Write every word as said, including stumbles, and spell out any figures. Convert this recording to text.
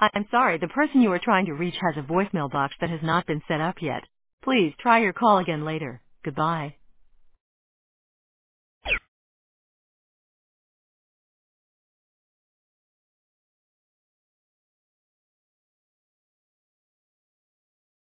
I'm sorry, the person you are trying to reach has a voicemail box that has not been set up yet. Please try your call again later. Goodbye.